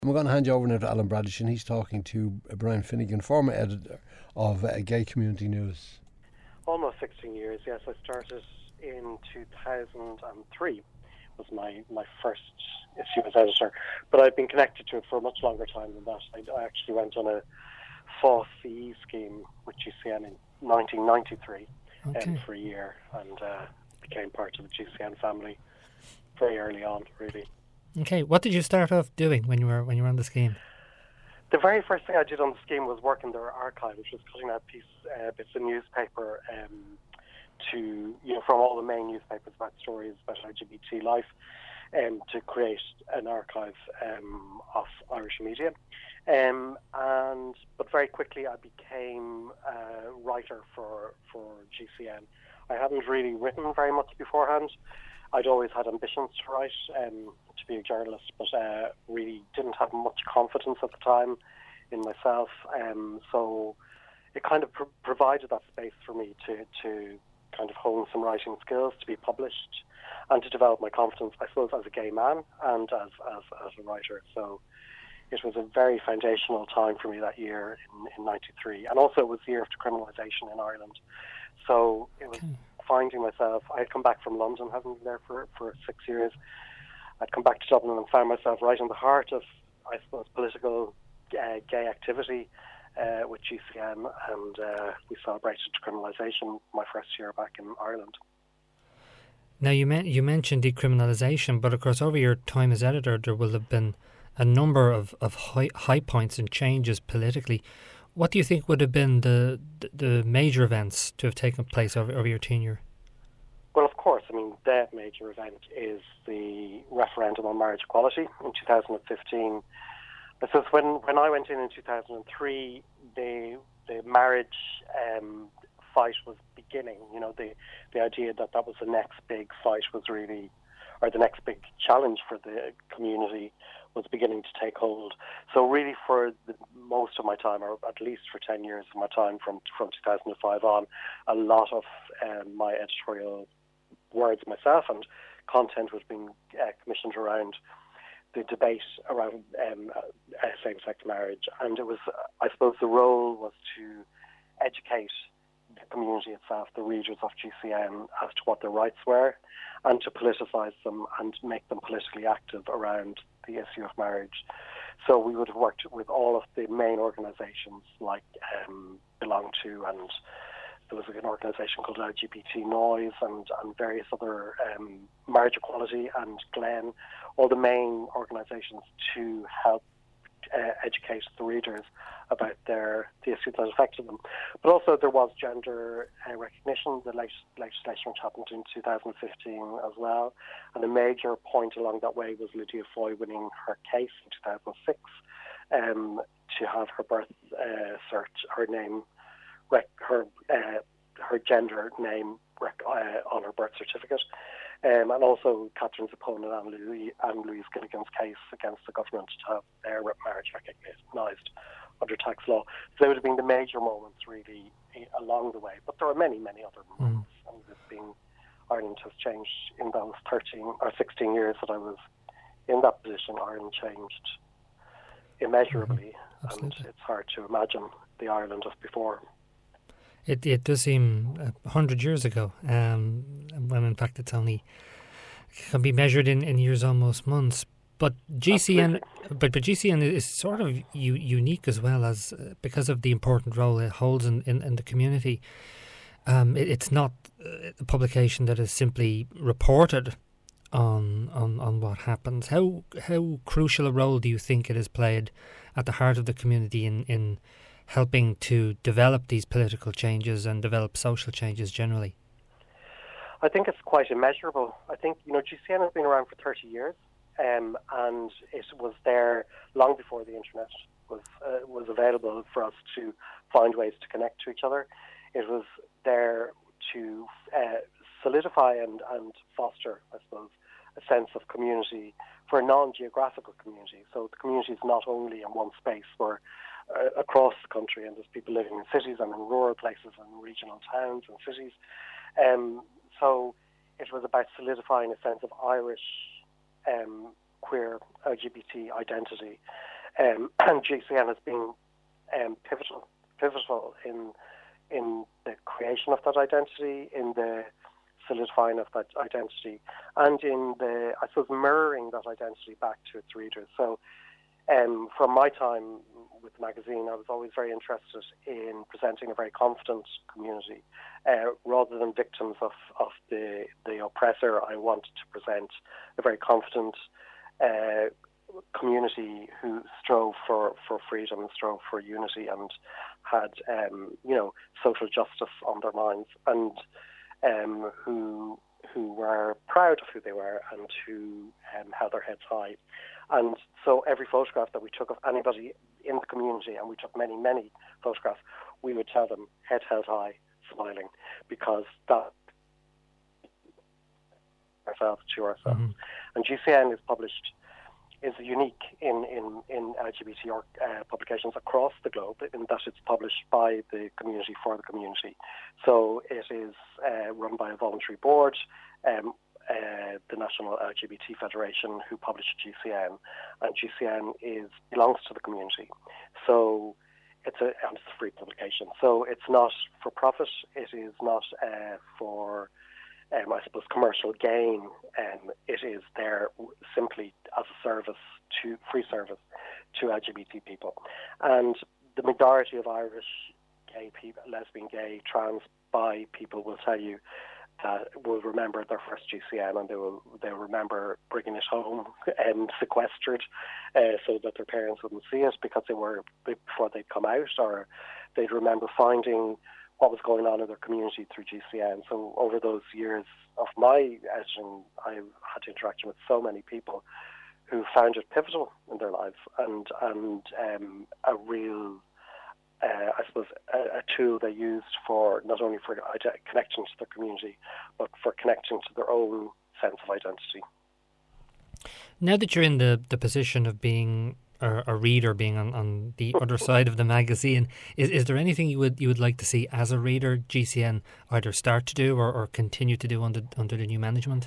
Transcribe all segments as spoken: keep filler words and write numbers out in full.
We're going to hand you over now to Alan Bradish, and he's talking to Brian Finnegan, former editor of uh, Gay Community News. Almost sixteen years, yes. I started in two thousand three, was my, my first issue as editor. But I've been connected to it for a much longer time than that. I, I actually went on a F O S C E scheme with G C N in nineteen ninety-three okay. um, for a year, and uh, became part of the G C N family very early on, really. Okay, what did you start off doing when you were when you were on the scheme? The very first thing I did on the scheme was work in their archive, which was cutting out piece, uh, bits of newspaper um, to, you know, from all the main newspapers about stories about L G B T life, um, to create an archive um, of Irish media. Um, and but very quickly I became a writer for for G C N. I hadn't really written very much beforehand. I'd always had ambitions to write, um, to be a journalist, but uh, really didn't have much confidence at the time in myself. Um, so it kind of pr- provided that space for me to, to kind of hone some writing skills, to be published, and to develop my confidence, I suppose, as a gay man and as, as, as a writer. So it was a very foundational time for me that year in, in ninety-three. And also it was the year of decriminalisation in Ireland. So it was... Okay. Finding myself, I had come back from London, having been there for, for six years. I'd come back to Dublin and found myself right in the heart of, I suppose, political uh, gay activity uh, with G C N, and uh, we celebrated decriminalisation my first year back in Ireland. Now, you, men- you mentioned decriminalisation, but of course over your time as editor there will have been a number of, of high, high points and changes politically. What do you think would have been the the major events to have taken place over, over your tenure? Well, of course. I mean, the major event is the referendum on marriage equality in two thousand fifteen. Because when, when I went in in two thousand three, the the marriage um, fight was beginning. You know, the the idea that that was the next big fight was really, or the next big challenge for the community was beginning to take hold. So really for the, most of my time, or at least for ten years of my time from, from two thousand five on, a lot of um, my editorial words myself and content was being uh, commissioned around the debate around um, uh, same-sex marriage. And it was, I suppose the role was to educate the community itself, the readers of G C N, as to what their rights were, and to politicise them and make them politically active around the issue of marriage. So we would have worked with all of the main organisations like um, Belong To, and there was an organisation called L G B T Noise, and, and various other, um, Marriage Equality and Glen, all the main organisations to help uh, educate the readers about their the issues that affected them. But also there was gender uh, recognition, the leg- legislation which happened in two thousand fifteen as well. And a major point along that way was Lydia Foy winning her case in two thousand six um, to have her birth uh, cert, her name, rec- her uh, her gender name rec- uh, on her birth certificate. Um, and also Catherine's opponent, Anne Louise, Anne Louise Gilligan's case against the government to have their marriage recognised under tax law. So they would have been the major moments really along the way. But there are many, many other moments. Mm. And it's been, Ireland has changed in those thirteen or sixteen years that I was in that position. Ireland changed immeasurably, mm-hmm. and it's hard to imagine the Ireland of before. It it does seem a hundred years ago, um, when in fact it's only can be measured in, in years, almost months. But G C N, but, but G C N is sort of u- unique as well, as uh, because of the important role it holds in, in, in the community. Um, it, it's not a publication that is simply reported on, on on what happens. How how crucial a role do you think it has played at the heart of the community in, in helping to develop these political changes and develop social changes generally? I think it's quite immeasurable. I think, you know, G C N has been around for thirty years, um, and it was there long before the internet was uh, was available for us to find ways to connect to each other. It was there to uh, solidify and, and foster, I suppose, a sense of community for a non-geographical community. So the community is not only in one space, we're uh, across the country, and there's people living in cities and in rural places and regional towns and cities. Um, so it was about solidifying a sense of Irish um, queer L G B T identity. Um, and G C N has been um, pivotal, pivotal in in the creation of that identity, in the solidifying of that identity, and in the, I suppose, mirroring that identity back to its readers. So um, from my time with the magazine, I was always very interested in presenting a very confident community. Uh, rather than victims of, of the, the oppressor, I wanted to present a very confident uh, community who strove for, for freedom and strove for unity and had, um, you know, social justice on their minds, and um, who who were proud of who they were and who um, held their heads high. And so every photograph that we took of anybody in the community, and we took many, many photographs, we would tell them, head held high, smiling, because that ourselves to ourselves. Mm-hmm. And G C N is published, is unique in, in, in L G B T uh, publications across the globe in that it's published by the community for the community. So it is uh, run by a voluntary board, um, uh, the National L G B T Federation, who published G C N, and G C N is belongs to the community. So it's a, and it's a free publication. So it's not for profit. It is not uh, for Um, I suppose, commercial gain. Um, it is there simply as a service, to free service to L G B T people. And the majority of Irish gay people, lesbian, gay, trans, bi people will tell you that will remember their first G C N, and they will they will remember bringing it home and sequestered uh, so that their parents wouldn't see it because they were before they'd come out, or they'd remember finding what was going on in their community through G C N. So over those years of my editing, I had interaction with so many people who found it pivotal in their lives and and um, a real, uh, I suppose, a, a tool they used for not only for connecting to their community, but for connecting to their own sense of identity. Now that you're in the, the position of being a, a reader, being on, on the other side of the magazine, is is there anything you would you would like to see as a reader G C N either start to do or, or continue to do under under the new management?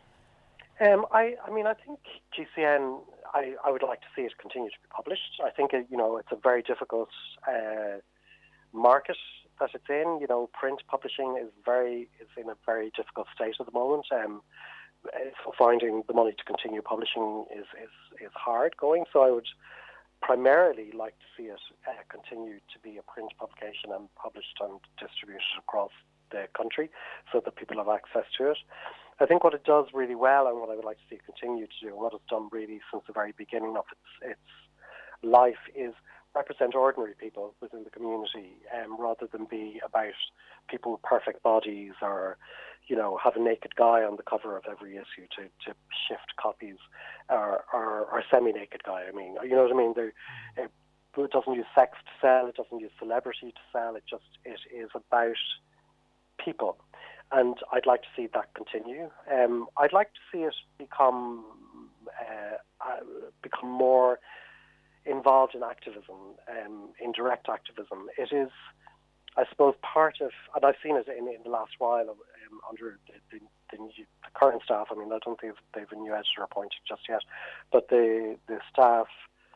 Um, I, I mean, I think G C N, I, I would like to see it continue to be published. I think, it, you know, it's a very difficult uh, market that it's in. You know, print publishing is very is in a very difficult state at the moment. Um, so finding the money to continue publishing is, is, is hard going. So I would primarily like to see it uh, continue to be a print publication and published and distributed across the country so that people have access to it. I think what it does really well, and what I would like to see it continue to do, and what it's done really since the very beginning of its, its life, is represent ordinary people within the community, um, rather than be about people with perfect bodies or, you know, have a naked guy on the cover of every issue to, to shift copies, or, or, or semi-naked guy. I mean, you know what I mean? There, it, it doesn't use sex to sell. It doesn't use celebrity to sell. It just it is about people. And I'd like to see that continue. Um, I'd like to see it become uh, uh, become more involved in activism, um, in direct activism. It is, I suppose, part of, and I've seen it in, in the last while um, under the, the, the, new, the current staff. I mean, I don't think they've a new editor appointed just yet, but the the staff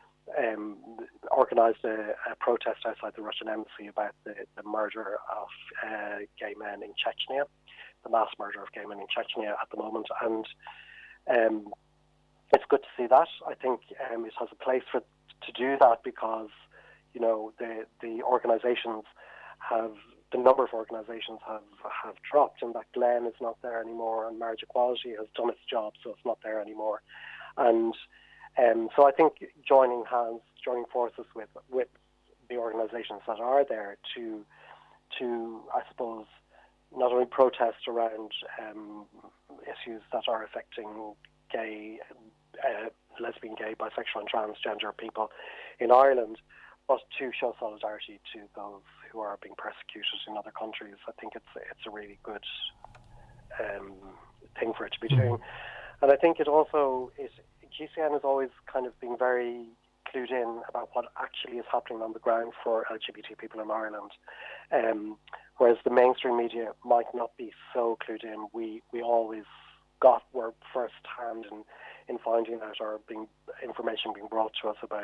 um, organised a, a protest outside the Russian embassy about the, the murder of uh, gay men in Chechnya, the mass murder of gay men in Chechnya at the moment, and um, it's good to see that. I think um, it has a place for to do that because, you know, the the organisations have, the number of organisations have, have dropped, and that Glen is not there anymore, and Marriage Equality has done its job, so it's not there anymore. And um, so I think joining hands, joining forces with with the organisations that are there to, to I suppose, not only protest around um, issues that are affecting gay, uh, lesbian, gay, bisexual and transgender people in Ireland, but to show solidarity to those who are being persecuted in other countries. I think it's it's a really good um, thing for it to be doing. Mm-hmm. And I think it also, it, G C N has always kind of been very clued in about what actually is happening on the ground for L G B T people in Ireland. Um, whereas the mainstream media might not be so clued in. We we always got, were first hand in, in finding out, or being information being brought to us about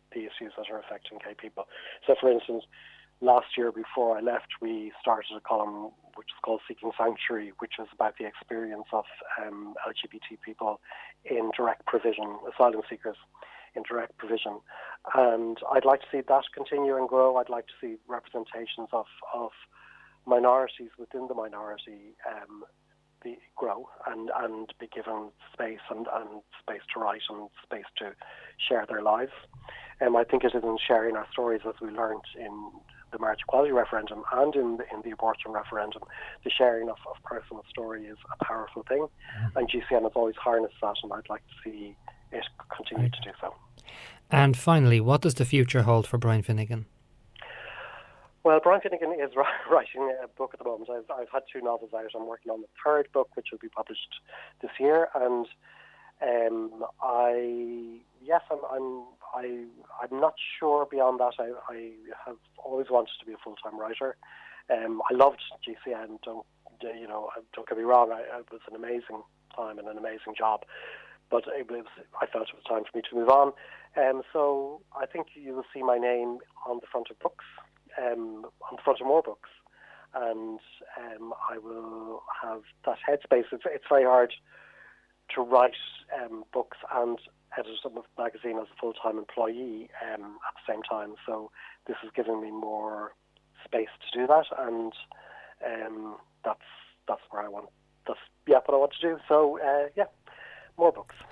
the issues that are affecting gay people. So, for instance, last year before I left, we started a column which is called Seeking Sanctuary, which is about the experience of um, L G B T people in direct provision, asylum seekers in direct provision. And I'd like to see that continue and grow. I'd like to see representations of, of minorities within the minority um, be, grow and, and be given space and, and space to write and space to share their lives. Um, I think it is in sharing our stories, as we learned in the marriage equality referendum and in the, in the abortion referendum, the sharing of, of personal story is a powerful thing. Mm-hmm. And G C N has always harnessed that, and I'd like to see it continue right. to do so. And finally, what does the future hold for Brian Finnegan? Well, Brian Finnegan is writing a book at the moment. I've, I've had two novels out. I'm working on the third book, which will be published this year. And um, I, yes, I'm, I'm, I, I'm not sure beyond that. I, I have always wanted to be a full-time writer. Um, I loved G C N. Don't, you know, don't get me wrong. I, it was an amazing time and an amazing job. But it was, I felt it was time for me to move on. Um, so I think you will see my name on the front of books, um, on the front of more books. And um, I will have that headspace. It's, it's very hard to write um, books and edit a magazine as a full-time employee um, at the same time. So this is giving me more space to do that. And um, that's that's where I want, that's, yeah, what I want to do. So, uh, yeah. More books.